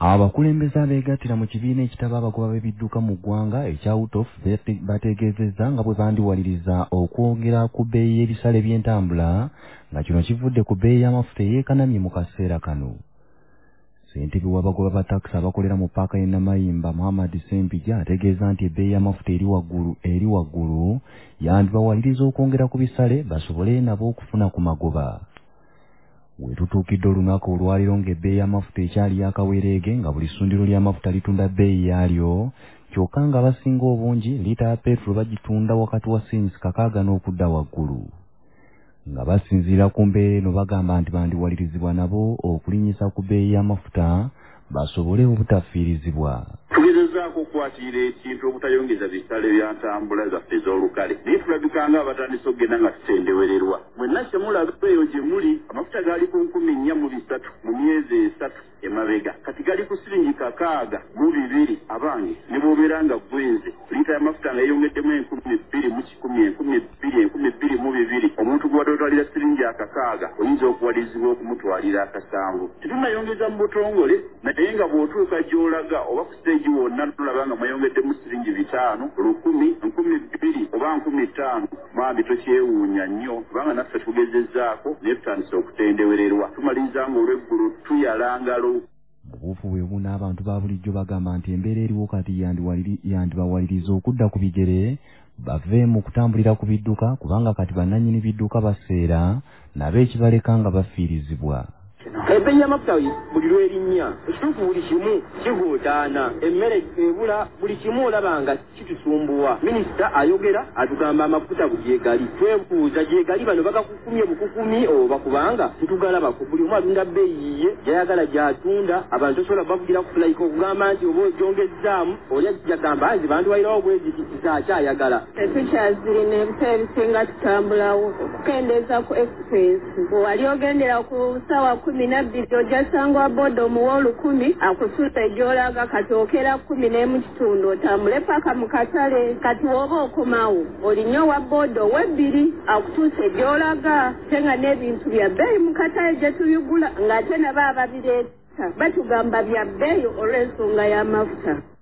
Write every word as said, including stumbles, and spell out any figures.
Abakulembeze abeegattira mu kibiina ekitaba abagoba b'ebidduka mu ggwanga ekya Utof bategeezezza nga bwe bandiwaliriza okwongera ku bbeeyi y'ebisale by'entambula nga kino kivudde ku bbeeyi y'amafuta eyeekanamye mu kaseera kano. Ssentebe w'abagoba ba takisi abakolera mu paaka y'e Namayimba Muhammad Sempija ategeeza nti ebbeeyi y'amafuta eri waggulu eri waggulu yandibawaliriza okwongera ku bisale basobole nabo okufuna ku magoba. We tutuukidde olunaku olwaliro ng'ebbeeyi y'amafuta ekyali yakawereege nga buli ssundiro ly'amafuta litunda bbeeyi yaalyo kyokka nga abasinga obungi liita ya petulo bagitunda wakati wa senti kakaaga n'okudda waggulu. Nga basinziira ku mbeera eno bagamba nti bandiwalirizibwa nabo okulinnyisa ku bbeeyi y'amafuta basobole obutafiirizibwa. Tugezezaako okukwatira ekintu obutayongeza bisale bya ntambula zaffe ez'olukale naye tulabika nga abatandise okugenda nga tutendewererwa. Mwenna kyemulaba eyo gye muli amafuta gaali ku nkumi nnya mu bisatu mu myezi esatu emabega kati gali ku siringi kakaaga mu bibiri. Abange ne bw'obeera nga gwenze liita y'amafuta nga yeyongeddemu enkumi bbiri mu kikumi enkumi bbiri enkumi bbiri mu bibiri omuntu gwadde otwalira siringi akakaaga oyinza okuwalirizibwa okumutwalira akasanvu. Tetunnayongeza mu butongole naye nga bw'otuuka gy'olaga oba ku siteegi wonna tulaba nga mwayongeddemu siringi bitaano lukumi nkumi bbiri oba nkumi ttaano mambi tokyewuunya nnyo kubanga naffe tugezezzaako naye tutandise okutendewererwa. Tumaliriza nga olw'eggulu tuyalangalo. Obuufu bwe buno abantu ba bulijjo bagamba nti embeera eriwo kati yandibawaliriza okudda ku bigere bave mu kutambulira ku bidduka kubanga kati bannannyini bidduka baseera nabo ekibaleka nga bafiirizibwa. Ebbeeyi y'amafuta buli lw'erinnya ekituufu buli kimu kigootaana emmere ebula buli kimu olaba nga kitusumbuwa. Minisita ayogera atugamba amafuta bugyegali twebuuza gyegali bano bagakukumye bukukumi oba kubanga tutugalabako buli omu atunda bbeeyi ye gyayagala gy'atunda abantu osobola bavugira ku fulaika okugamba nti oba ogyongezzaamu oli ajjagamba nti bandiwalirawo bweziti zakyayagala. Tetukyazirina ebiseera ebisinga tutambulawo okukendeeza ku express bwewali ogendera ku ssaawa kumi nabbiri ojasanga boda omuwa olukumi akusuusa egy'olaga kati okera kumi n'emu kitundu otambule paka mu katale kati w'oba okomawo olinnya owa boda ow'ebbiri akutuusa egy'olaga ate nga n'ebintu bya bbeeyi mu katale gye tubigula ng'ate nabo ababireeta batugamba bya bbeeyi olw'ensonga y'amafuta.